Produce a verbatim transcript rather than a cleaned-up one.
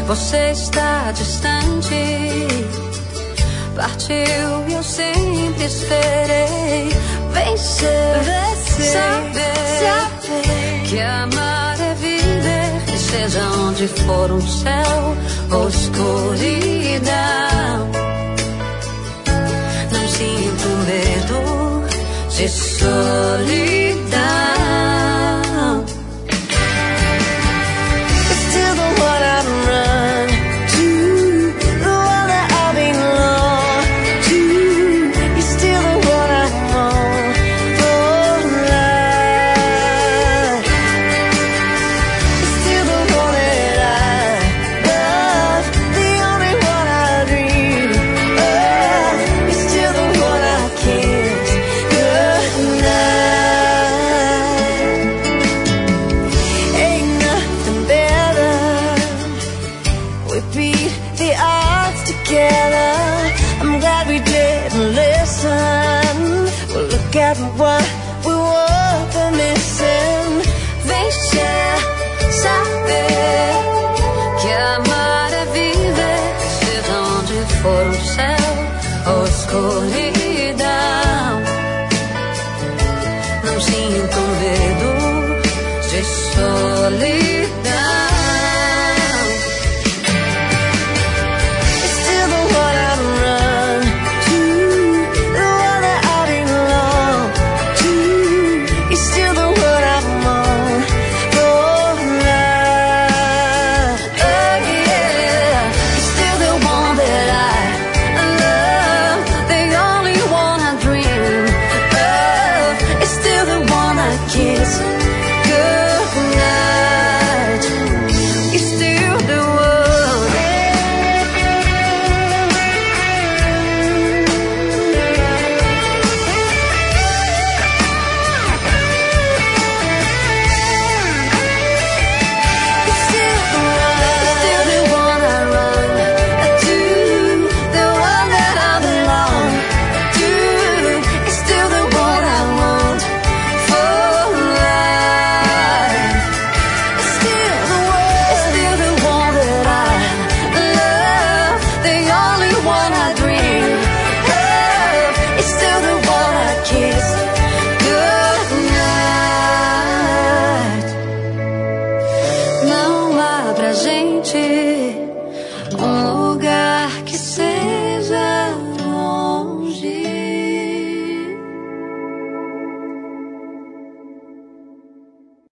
você está distante. Partiu e eu sempre esperei vencer, vencer saber, saber que amar é viver, que seja onde for um céu ou escuridão. Não sinto medo de solidão. It's still the one I run to, the one that I belong to. You're still the one I want for life. It's still the one that I love, the only one I dream of. You're still the one I kiss goodnight. Ain't nothing better. We beat the odds together. I'm glad we didn't listen. Well, look at what we were missing. Vencer, saber que amar é viver, seja onde for um céu ou escuridão. Não sinto medo de solidão.